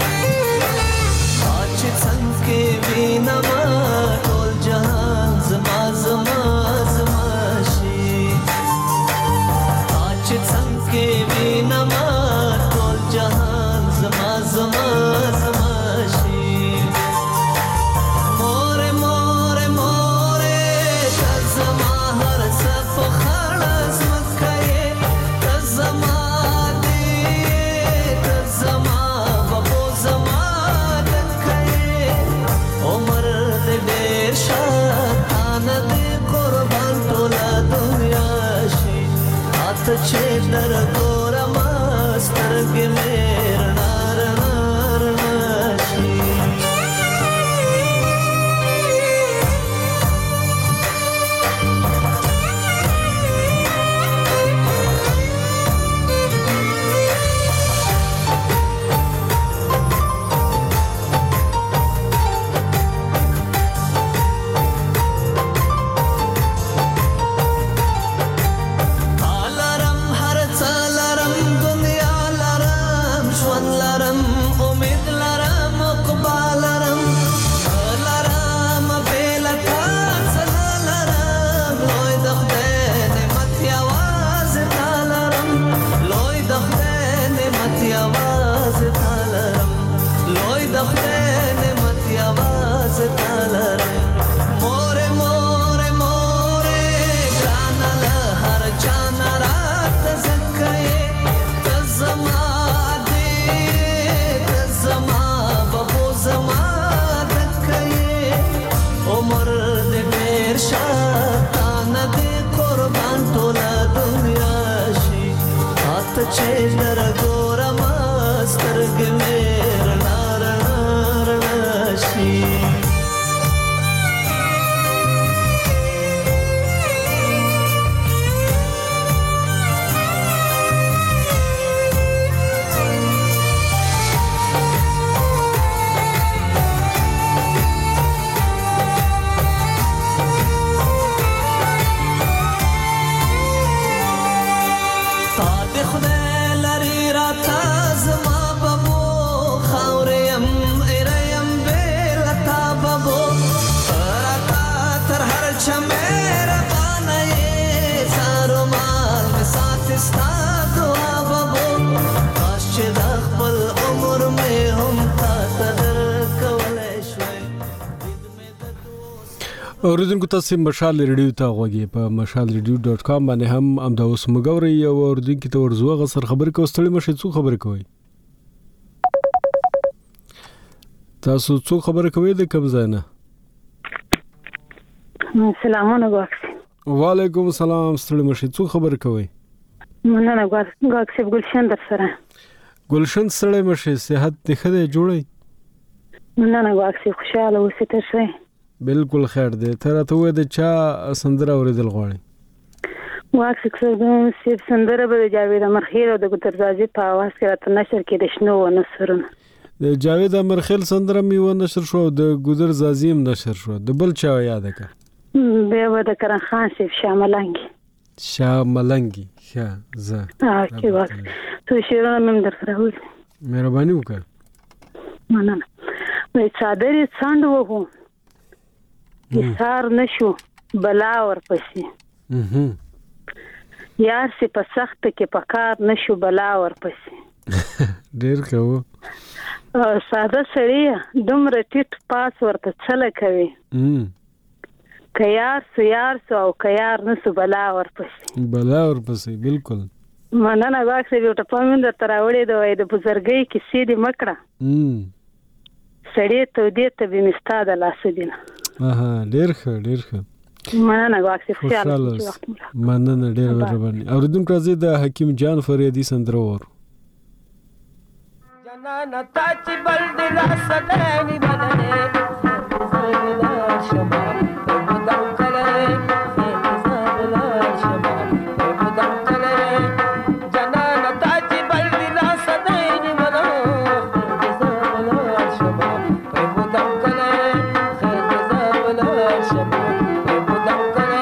چې څنګه وینم ټول جهان زما زما زما شي چې څنګه وینم ټول جهان زما زما زما شي مور زما هر صف خلاص مکه زما دې زما بابو زما دکه عمر دې ډېر شان دې قربان ټول دنیا شي اته چې در ګورم سترګې مې چې در ګورم سترګې مې رڼا رڼا اوریدونکو تاسو مشال ریډیو ته غوږی په mashalradio.com باندې هم امدا اوس مګوري او اوریدونکو ته ورزوغه سر خبر کوستړي مشه څو خبر کوي تاسو څو خبر کوي د کوم ځای نه سلامونه غواړم وعلیکم السلام ستړي مشه څو خبر کوي مننه غواړم ګلشن در سره ګلشن ستړي مشه صحت دې خده جوړي مننه غواړم خوشاله اوسې تاسو بالکل خیر دی تر ته وې د چا سندره اوریدل غواړي واکسکسو سیب سندره به جاوید امرخیل او د ګترزاجي په आवाज کې راته نشر کې د شنو و نصرونه د جاوید امرخیل سندره می و نشر شو د ګودر زازیم نشر شو د بل چا یاد کا به و د کرن خان سیب شاملنګي ښه زه کې واک تو شیرونه مم در سره وې مهرباني وکړه مننه وې صادرې څنډ وو یسار نشو بلا ورپسې یار سي په سخت کې پکار نشو بلا ورپسې ډیر خو ساده سړی دومره ټیټ پاس ورته چل کوي کيار سو او کيار نسو بلا ورپسې بالکل مننه واکسه یو ټپه مند تراوړې دوی د بزرګۍ کې سیدی مکړه سړی ته دې ته به مستاد لاس دینه ډیر ښه مننه واکسه خوشاله وخت مننه ډیر مهرباني اوریدونکو راځي د حکیم جان فریدي سندره ور جنان تاچ بل دل سدنی بدنه زغلا شما بدم کله زغلا شما بدم کله جنان تاچ بل دل سدنی بدنه زغلا شما بدم کله زغلا شما بدم کله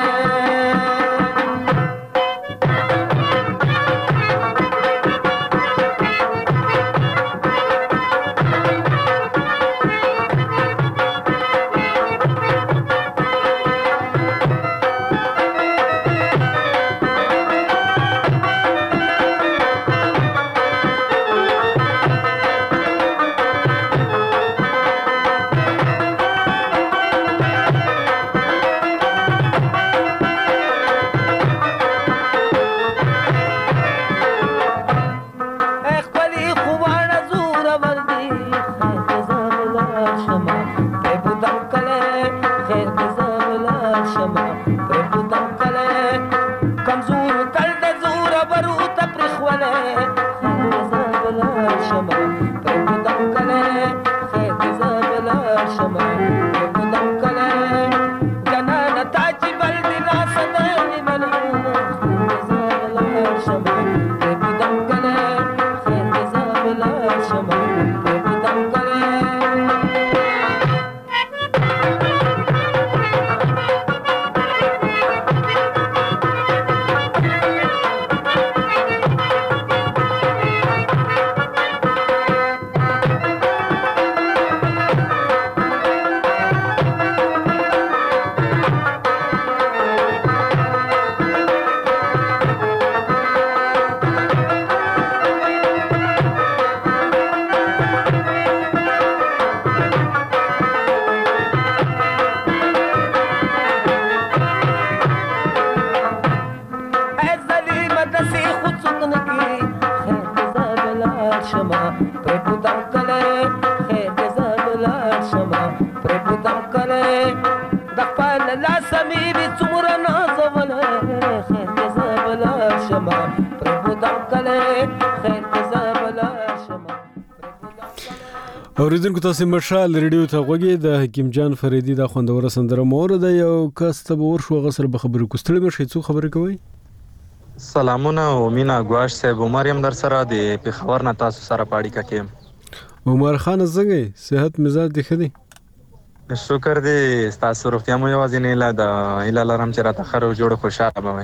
اوریدونکو تاسو مشال ریډیو ته غوږی د حکیم جان فریدي د خوندوره سندره مور د یو کس ته ور شو غسر به خبرو کوستړي مشه څو خبرې کوي سلامونه او مینا غواش صاحب عمر يم در سره د پیښور نه تاسو سره پاړی ککم عمر خان زنګي صحت مزاج دی خدي شکر دې تاسو روغتیا مو یوازې نه لا د اله لرم چې راته خرو جوړ خوشاله بوي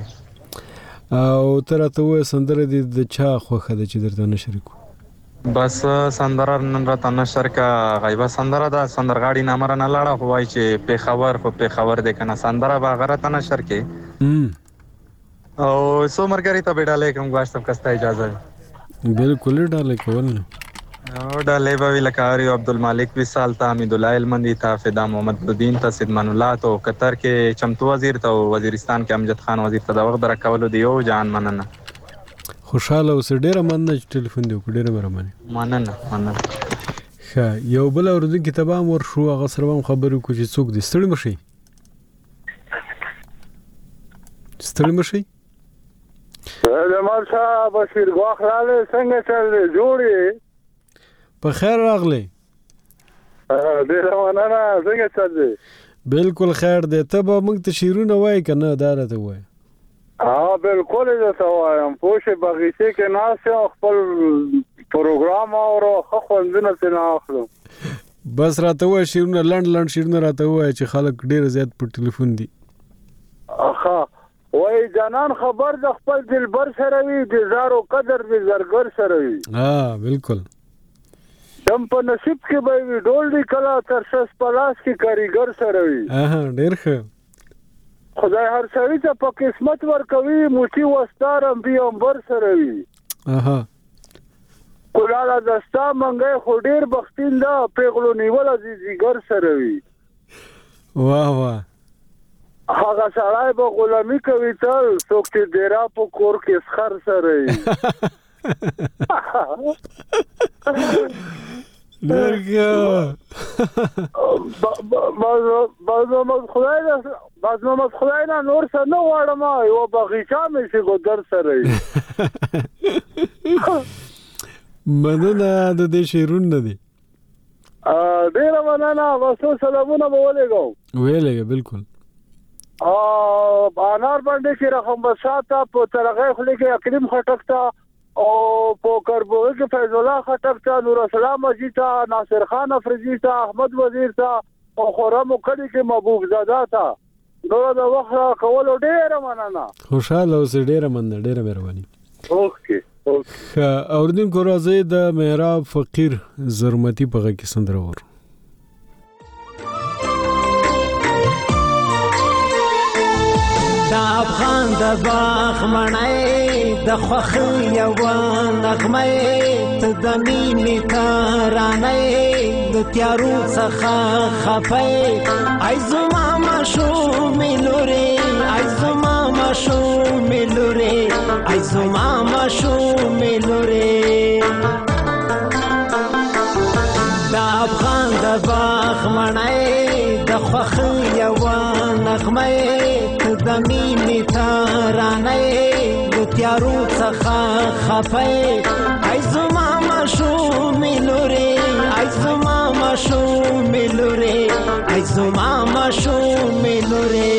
او تر ته و سندره د چا خوخه د چې درته نشریکو بس سندره نن راته نشر کا غیبه سندره دا سندرغاړي نامر نه لاړه هوای چې پیښور د کنه سندره با غره نشر کې او سو مرګری ته بیډاله کوم غواړم کسته اجازه بالکل ډاله کول ډالې به وي لکه اریو عبدالمالک وصال ته حمیدالله هلمندي ته فدا محمد الدین ته سیدمان الله ته قطر کې چمتو وزیر ته وزیرستان کې امجد خان وزیر ته د وخت د راکولو دی یو جان مننه خوشاله اوسې ډېره مننه چې ټلیفون دی وکړو ډېره مهرباني مننه ښه یو بل اورېدونکي ته به هم ورشو هغه سره به هم خبرې وکړو چې څوک دی ستړي مه شئ جمال شاه بشیر ګواخ لاله څنګه چل دی جوړ یې په خیر راغلی ډېره مننه څنګه چل دی بالکل خیر دی ته به موږ ته شعرونه وایې که نه دا راته ووایه بالکل یې درته وایم پوه شې بغیچې کې ناست یم خپل پروګرام اورو ښه خوندونه ترېنه اخلم بس راته ووایه شعرونه لنډ شعرونه راته ووایه چې خلک ډېر زیات په ټلیفون دي ښه وای جانان خبر د خپل دلبر سره وي د زارو قدر د زرګر سره وي بالکل دم په نصیب کې به وي ډول دی کله تر شس پلاس کې کاریګر سره وي ډېر ښه خدای هر سړي ته په قسمت ورکوي موټي وستار پیغمبر سره وي کلاله دستا منګی خو ډېر بختین ده پیغلو نیول عزیزیګر سره وي واه هغه سړی به غلامي کوي تل څوک چې ډېرا په کور کې سخر سره وي ډېر ښه باز محمد خدای نه نور څه نه غواړم یوه بغیچه مې چې ګودر سره وي مننه د دې شعرونه نه دي ډېره مننه بس سلامونه به ولېږم ویلېږه بالکل انار باندې چې رقم بساته په ترغه خلک کې اکریم خټک ته او په کربوغي کې فیض الله خټک ته نور اسلام مجید ته ناصر خان افریدی ته احمد وزیر ته او خرم کلی کې محبوب زاده ته نو د وخت کول ډېر مننه خوشاله اوسې ډېر مننه ډېر مهرباني اوکې اوردونکو راځي د محراب فقیر زرمتی په غږ کې سندره ور دا افغان د باغ مړی د خوښۍ یوه نغمه ته د مینې ترانه د تیارو څخه خفه ای زما ماشومې لورې ای زما ماشومې لورې ای زما ماشومې لورې دا افغان د باغ مړی د خوښۍ یوه نغمه د مینې ترانه د تیارو څخه خفه ای زما ماشومې لورې ای زما ماشومې لورې ای زما ماشومې لورې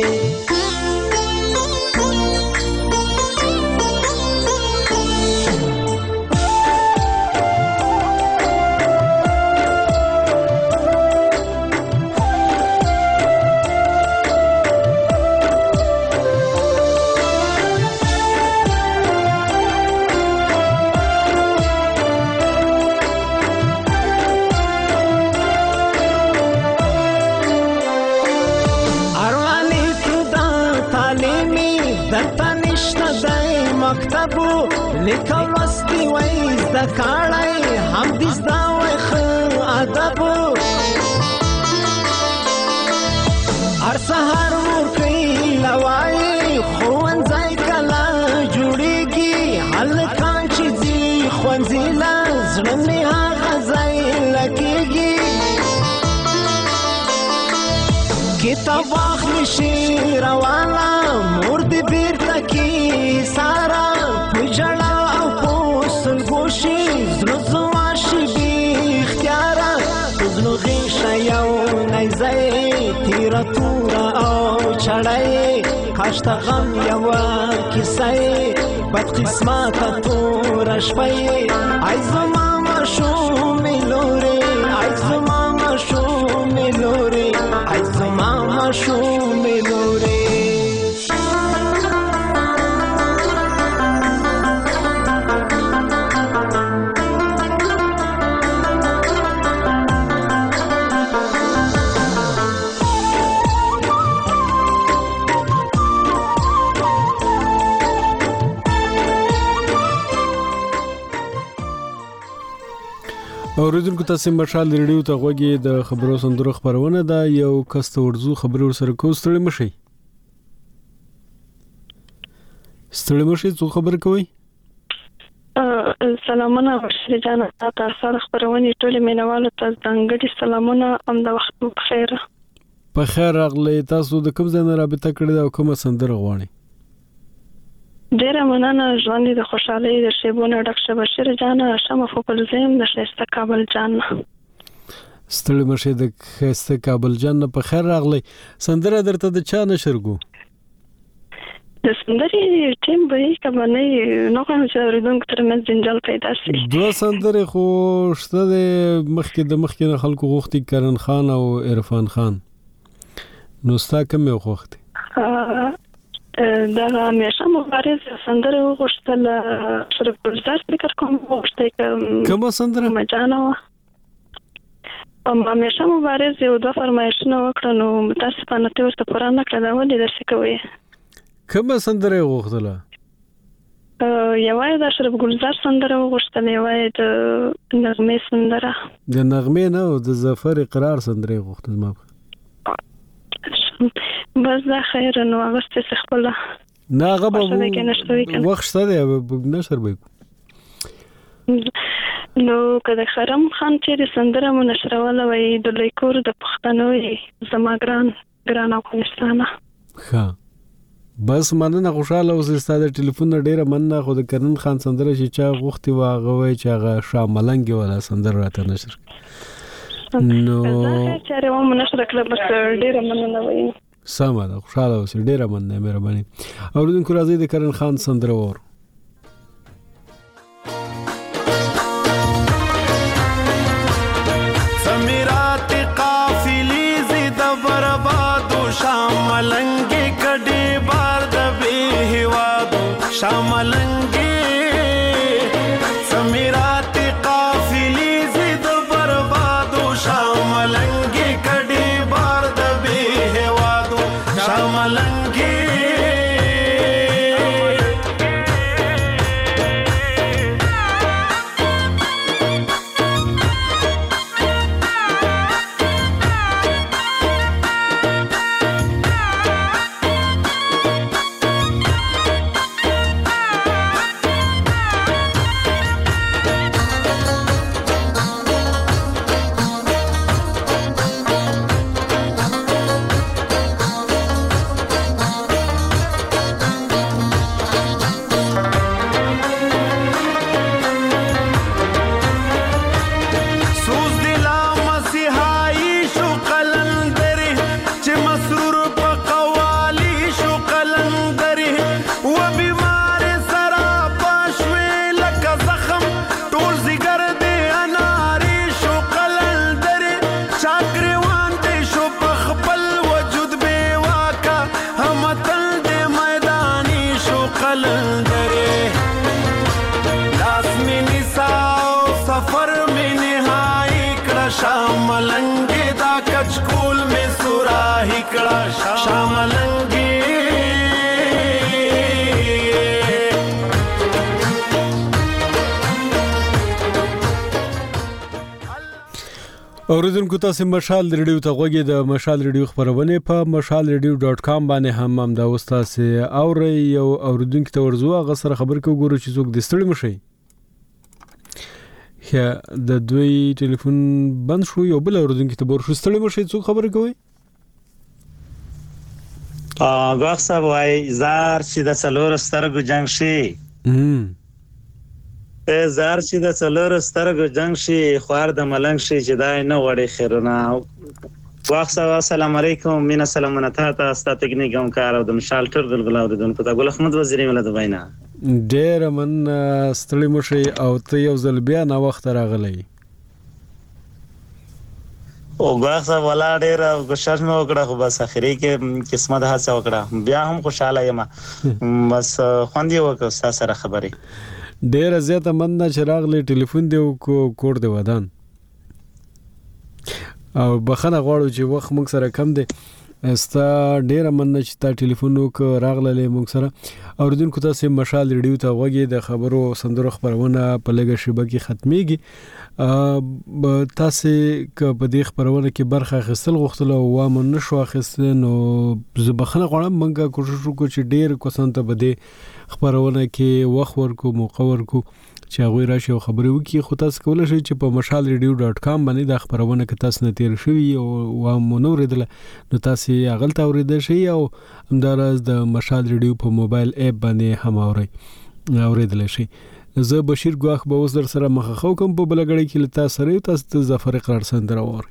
لیکل لوستي وای زده کړی هم دې زده وای ښه ادب هر سهار ورکوي لوایي ښوونځی کله جوړېږي هلکان چې ځي ښوونځي له زړه مې هغه ځای لګېږي کتاب واخلي شعر والا مور دې بیرته کې سارا جړا او پوسل ګوشي زړه زما شي بې اختیاره زړه غیشه یو نیزه تیره توره او چړی کاش ته غم یوه کیسه بد قسمته توره شپه ای زما ماشومې لورې ای زما ماشومې لورې ای زما ماشومې لورې اوریدونکو تاسو مشال ریډیو ته غوږی د خبرو سندرو خبرونه ده. یو کس ته ورزو خبرو سره کوستړی مشي څو خبر کوي. سلامونه بشری جان، تاسو خبرونه ټول مینوالو ته ځانګړي سلامونه. هم د وخت بخیر. په خیر راغلی. تاسو د کوم ځای نه رابطه کړی او کومه سندره غواړئ؟ ډیره مننه. ژوند د خوشحالۍ د شیبونو ډک شه بشیر جان. شمه فوکل زم د شایسته کابل جان. ستړي مشه د خسته کابل جان په خیر راغلی. سندره درته د چا نشرګو؟ د سندري ټیم به کبه نه نو کوم چې ورودونکو ترمنځ جنجال پیدا شي. دوه سندره خو شته د مخکې نه خلکو غوښتي کرن خان او عرفان خان. نو ستا کوم یو غوښتي؟ دا همیشه مبارز سندره وغوښتل. شرف ګلزار فکر کوم وغوښتل کوم سندره مجانه همیشه مبارز یو دوه فرمایشونه وکړه. نو متاسفانه ته ورته پوره نه کړه. دا ولې درس کوي؟ کوم سندره وغوښتله؟ یو د شرف ګلزار سندره وغوښتل، یو د نغمه سندره. د نغمه نه د ظفر اقرار سندره وغوښتل. ما بس دا خیر. نو اغسطس خپل نه غبا وخت شته نشر به. نو کله خرم خان چې د سندره منشروله وي د لیکور د پښتنو زما ګران افغانستان. ها بس مننه. خوشاله اوسې. ستاسو ټلیفون ډیره مننه. خو د کرن خان سندره چې چا غوښتي واغه وای چې هغه شاملنګ ولا سندره راته نشر. نو چاره و منشر کړه. بس ډیره مننه وای. سمه ده. خوشاله اوسې. ډیره مننه. مهرباني. اوریدونکو راځي د کرن خان سندره وور. سمیرات قافلی زید بربادو شاملنگی کډی بار د به هوادو شاملنگی. سمیرات قافلی زید بربادو شاملنگی کډی بار د به هوادو شاملنگی. اوریدونکو تاسو مشال ریډیو ته غوږی. د مشال ریډیو خبرونه په mashalradio.com باندې هم دا وستاسه اوري. یو اوریدونکو ته ورزو هغه سره خبر کو ګورو چې څوک د ستړي مشي. یا د دوی ټلیفون بند شو. یو بل اوریدونکو ته ورشو ستړي مشي څوک خبر کوي؟ غاښ صاحب وای زار چې د څلور سترګو جنگ شي. زار چې د څلور سترګو جنگ شي خوار د ملنګ شي چې دای نه وړي خیرونه. غاښ صاحب السلام علیکم. مینا سلامونه ته ستاسو تکنیکوم کار او د مشال ټر ګلګل اوریدونکو ته ګل احمد وزیری مله د وینا. ډیر من ستړي مشي او ته یو ځل بیا نه وخت راغلی. او غاښ صاحب ولا ډیر کوشش مې وکړه خو بس اخري کې قسمت هڅه وکړه. بیا هم خوشاله یم. بس خوندې وکړه تاسو سره خبرې. ډیر زیاته مننه چې راغلی. ټلیفون دی کوډ دی ودان او بخنه غواړو چې وخت موږ سره کم دی. استا ډیر مننه چې تا ټلیفون وکړ راغله موږ سره اوریدونکو تاسو مشال ریډیو ته وګورئ د خبرو سندرو خبرونه په لګه شبکه کې ختميږي تاسو که په دې خبرونه کې برخه اخیستل غوښتل او وامن نشو اخیستل نو زبخنه غواړم موږ کوشش وکړو چې ډیر کوسان ته بده خبرونه کې وخت ورکو موقع ورکو چې هغه راشي او خبرې وکړي خو تاسو کولای شئ چې په mashalradio.com باندې د خبرونه کې تاسو نه تیر شوي او مونوریدل نو تاسو هغه ته اوریدل شئ او همدارس د مشال ریډیو په موبایل اپ باندې هم اوریدل شئ زه بشیر ګواخ به اوس در سره مخ خو کوم په بلګړی کې لتا سره تاسو ته ظفر اقرار سندره ووري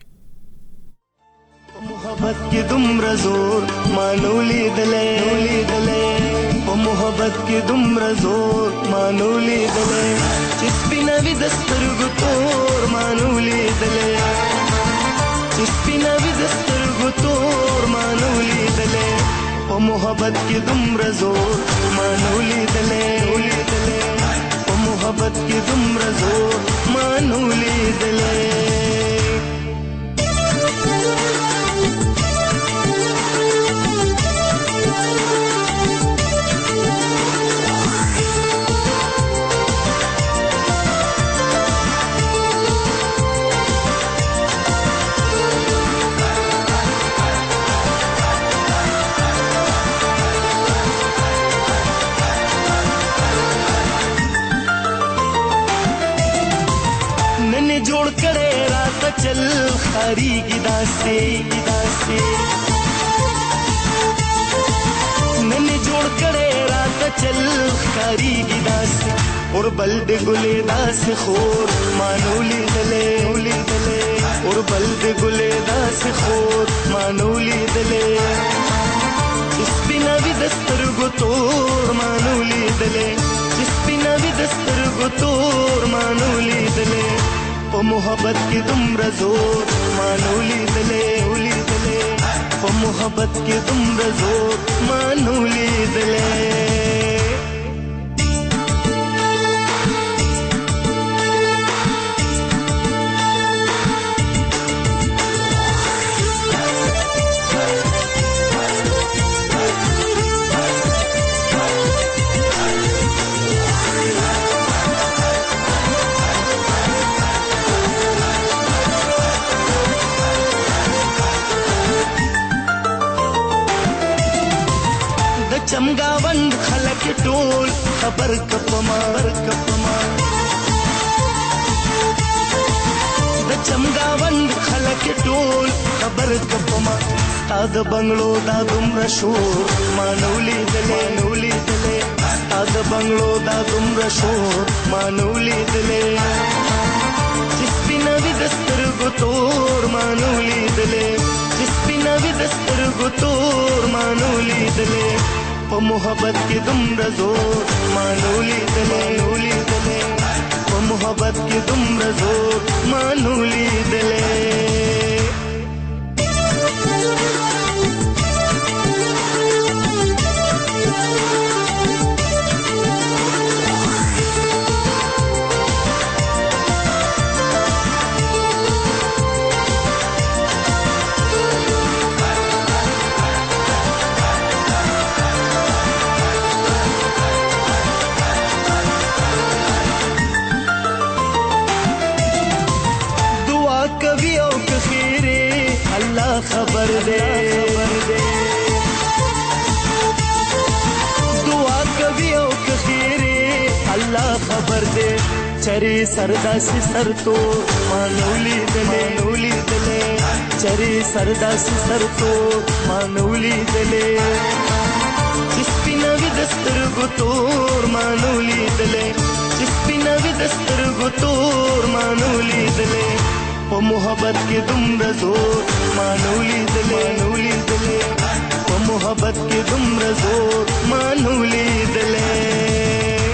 محبت کې دومره زور مانولې دلې په محبت کې دومره زور مانولې دلې چې سپینوي د سترګو تور مانولې دلې چې سپینوي د سترګو تور مانولې دلې په محبت کې دومره زور مانولې دلې په محبت کې دومره زور مانولې دلې جوړ کړه رات چل خاري کی داسته نن جوړ کړه رات چل خاري کی داسته اور بلد ګلې داس خور مانولې دلې اور بلد ګلې داس خور مانولې دلې سپینوي دسترګو تور مانولې دلې سپینوي دسترګو تور مانولې دلې په محبت کې دومره زور مانولې دلې په محبت کې دومره زور مانولې دلې چمګاوند خلک ټول خبر کپما د چمګاوند خلک ټول خبر کپما ستاد بنگلو دا دومره شور مانولې دلې ستاد بنگلو دا دومره شور مانولې دلې سپینوي دسترګو تور مانولې دلې سپینوي دسترګو تور مانولې دلې په محبت کې دومره زور مانولې دلې په محبت کې دومره زور مانولې دلې خبر دے دعا کبھی او کخیرے اللہ خبر دے چری سردا سی سر تو مانولی دلے چری سردا سی سر تو مانولی دلے سپینوی دسترګو تور مانولی دلے سپینوی دسترګو تور مانولی دلے په محبت کې دومره زور مانولې دلې په محبت کې دومره زور مانولې دلې